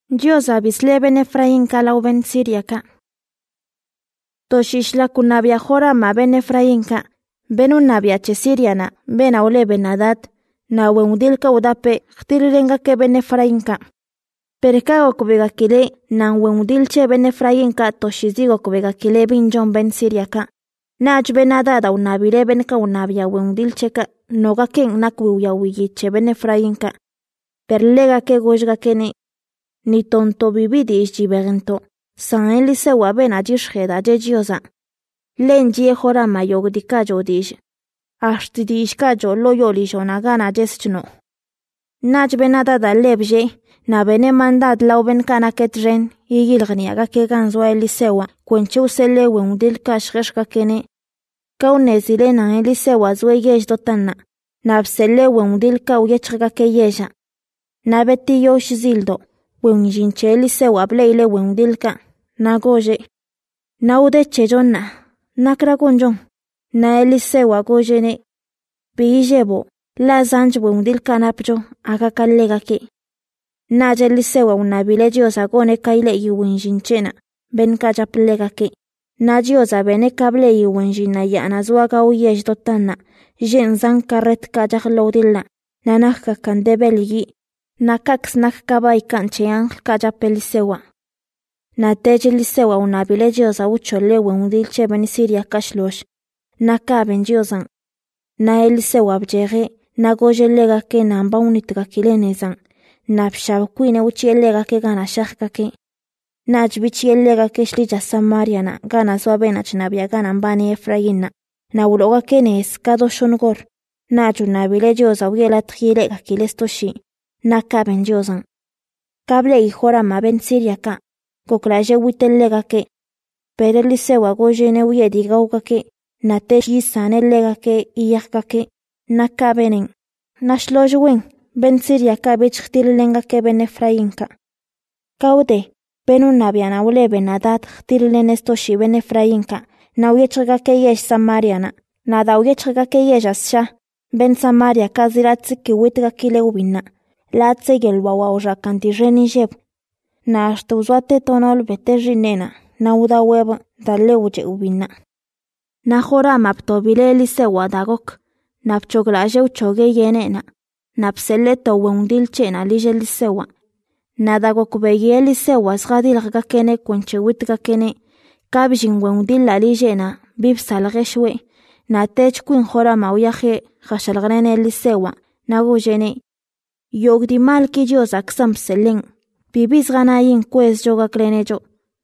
Dios abisle ben Efraín ka ben Siria ka. Toshishla kunabia jorama ben Efraín ka. Ben unabia che Siriana, ben aule benadat, na weundilka udape, chtirirenga ke ben Efraín ka. Perka okubega kile, na weundilche ben Efraín ka toshizigo kubega kile bin John ben Siria ka. Nach benadada unabire ben ka unabia weundilche ka, noga ken nakwiya wiyiche ben Efraín ka. Perlega ke gojga kene. Ni tonto vividi ishjibegento, san Elisewa ben ajishjeda jejioza. Len jorama yogdika jodish. Ashtidishka jo loyolijo nagana jeschno. Nach benadada lebje, na bene mandad lauben kanaket ren, igilgniaga ke ganzwa Elisewa, kwenchu sele weundil kashreshka kene. Kaunezile na Elisewa zweyej dotana, nabsele weundil kauyechga ke yeja. Nabeti yosh zildo. Wenjinche Elisewa bleile wendilka, na goje. Na udeche jonna, na kragonjon. Na Elisewa gojene. Bijebo, la zanj wendilka napjo, aga kallega ke. Na Elisewa unabile jiosa gone kaile yu wenjinchena, ben kajaplega ke. Na jiosa bene kable yu wenjina ya na zuaga uyesh dotana, jen zan karet kajak lodilla, nanaka kandebeligi. Na kaks nakabay kanchean kajap Elisewa. Na tej Elisewa unabile jiosa uchole weundilche ben Siria kashlosh. Na kaben jiosan. Na Elisewa bjere, na gojelega ke namba unitka kilenezan. Na pshabkuine uchielega ke gana shakka ke. Na jbichielega ke shlija Samariana, gana suabenach nabia gana mbani Efraína. Na uloga ke nes kado shongor. Na junabile jiosa uela tjilega kilestoshi. Na kaben jiosan. Kable y jorama ben Siria ka. Koklaje witelega ke. Pero Elisewa gojene uyediga uga ke. Na te yisane lega ke iyaka ke. Na kabenen. Na shlojwen. Ben Siria ka bichtilenga ke ben Efraín ka. Kaude. Ben unabiana ule benadat chtilen estoshi ben Efraín ka. Na uyechga ke yesh Samariana. Na da uyechga ke yesh asha. Ben Samaria ka ziratsiki witga kile ubina. La tsegel wawa ora kanti reni jeb. Na hasta uzwate tonol bete rinena. Na uda weba da leuche ubina. Na jorama ptobile Elisewa dagok. Na pchoglaje uchoge yenena. Na pseleto weundilche na lige Elisewa. Na dagok begi Elisewa zgadilga kene kwenche witga kene. Kabjin weundila lige na bib salgeshwe. Na tech kuin jorama uyaje jashalgrene Elisewa. Na gujene. Yogdi mal ki jiosa ksam selen. Bibis gana yin kwez joga klenejo.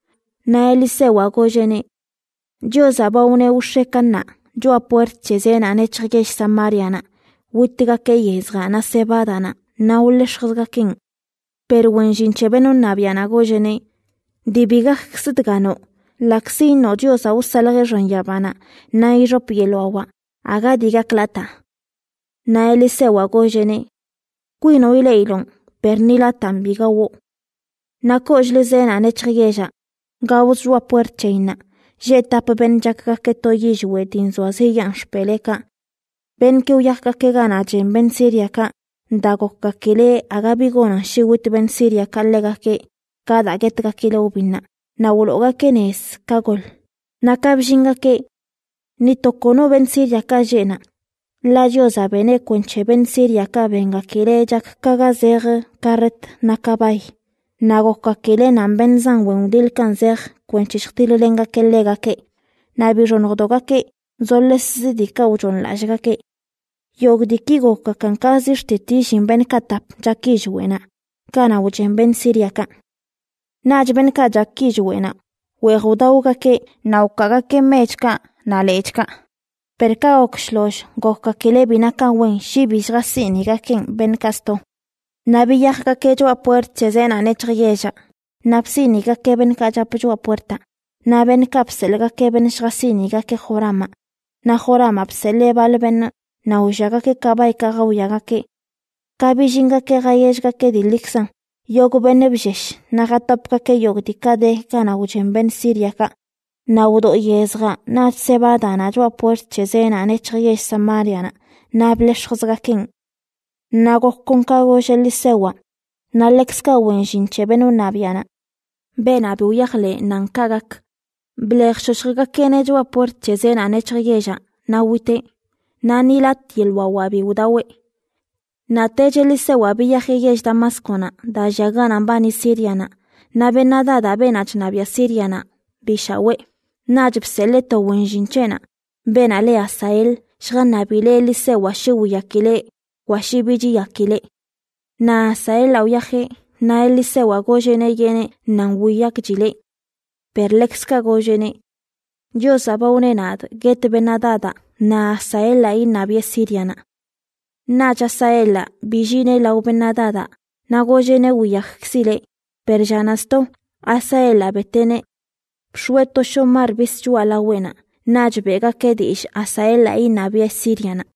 Na Elisewa gojene. Jiosa baune ushekana. Joa puert chezena nechgesh Samariana. Wittiga ke yezga na sebadana. Na uleshgga king. Pero wenjin chebeno nabiana gojene. Dibiga ksidgano. Laksi no jiosa usalage ronyabana. Na iropielo aga diga klata. Na Elisewa gojene. Kuino ileilon, pernila tambiga wo. Na kojle zena nechgeja. Gawuz rua puercheina. Jetap ben jakka ke toyijwe dinzo azeyan shpeleka. Ben ke uyaka ke gana jen ben Siria ka. Dagokka kile agabigona shiwit ben Siria ka lega ke. Kada getka kile ubina. Na uloga ke nes kagol. Na kabjinga ke. Ni tokono ben Siria ka jena. La diosa bene kwenche ben Siria ka benga kile jak kagazer karet na kabay. Nagoka kile nan ben zan weundil kanzer kwenche shtilenga ke lega ke. Na bironogdoga ke zolles zidika ujon lajga ke. Yogdikigo ka kankazir titishin ben katap jakijwena. Kana ujen ben Siria ka. Naj ben ka jakijwena. Wehudauga ke naukaga ke mechka na lechka. Perka okshlosh goka kile binaka wen shibis gasiniga ken ben kasto. Nabiyaka ke jo apuert chezena nechgeja. Napsiniga ke ben kajapu apuerta. Na ben kapselga ke ben shgasiniga ke jorama. Na jorama psele balben na ujaga ke kabay kaga uyaga ke. Kabijinga ke gayeshga ke diliksan. Yogu benebjesh na gatapka ke yogdika de kana ujen ben Siria ka. Na udo yezga na sebada na jo puert chezena nechgesh Samariana. Na bleshgzga king. Na gokkonka gosh Elisewa. na lekska wenjinche benu nabiana. Benabi uyakle nankagak. Blek shoshgakene jwa port chezen anechgeja, na wite. Na nilat yelwa wabi udawe. Na tejelise wabi yahegej damaskona, da jagana bani siriana. Na benada da benach nabia siriana, bishawe. Najib seleto wenjinchena. Benale asael, shganabile lise washiwu yakile, washibiji yakile. Na asael auyaje, na elise wagojene yene nanguyak jile. Perlexka gojene. Yo sabaune nad, get benadada, na asaela inabia siriana. Naja saela, bijine la ubenadada, na gojene uyaxile. Perjanasto, asaela betene. Pshueto shomar bisju a la buena. Najbega kedish asaela inabia siriana.